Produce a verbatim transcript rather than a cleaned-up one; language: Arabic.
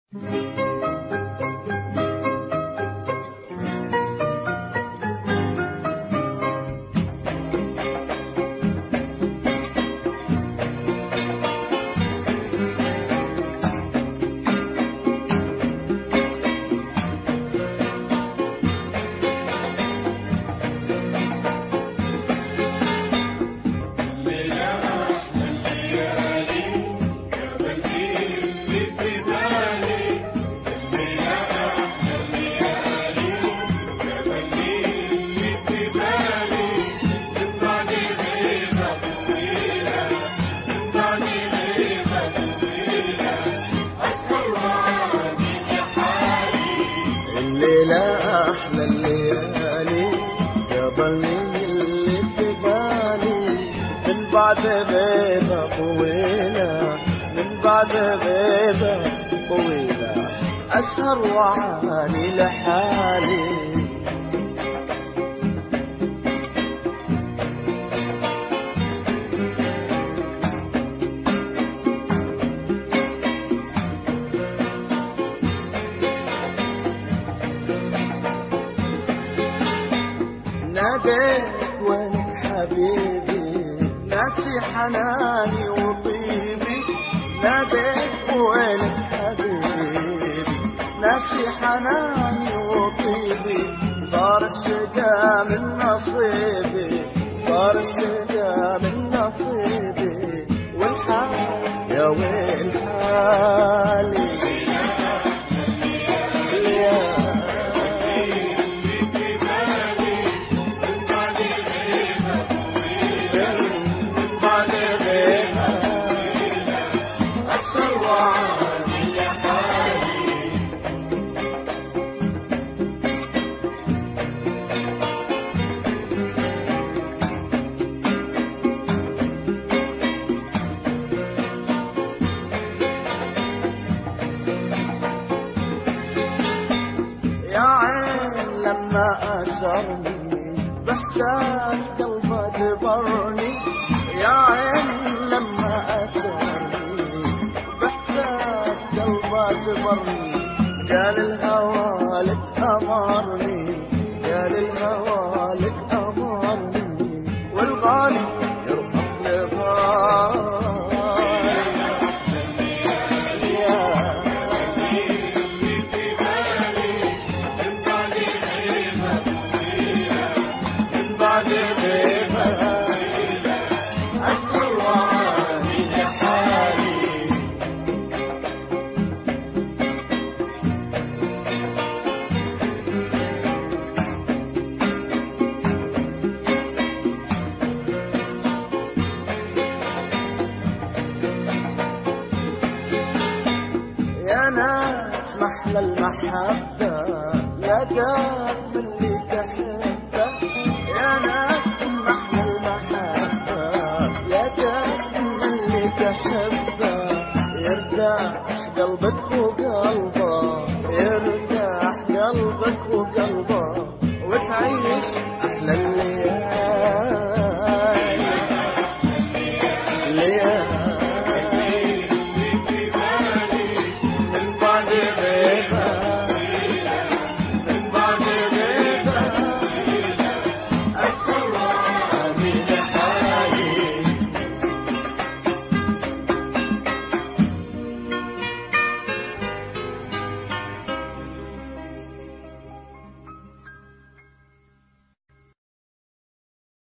أحلى الليالي قبلني اللي في بالي من بعد غيبة طويلة من بعد غيبة طويلة أسهر وعاني لحالي ناديت وينك حبيبي ناسي حناني وطيبي ناديت وينك حبيبي ناسي حناني وطيبي صار الشقا من نصيبي صار الشقا من نصيبي والحال يا ويل حالي يا عين لما أسرني بإحساس قلبه جبرني يا عين لما أسرني بإحساس قلبه جبرني قال الهوى لك أمرني قال الهوى لك أمرني والغالي يرخص لغالي يا ناس محلى المحبة لا جات من اللي تحبه يا ناس محلى المحبة لا جات من اللي تحبه يرتاح قلبك وقلبه يرتاح قلبك وقلبه وتعيش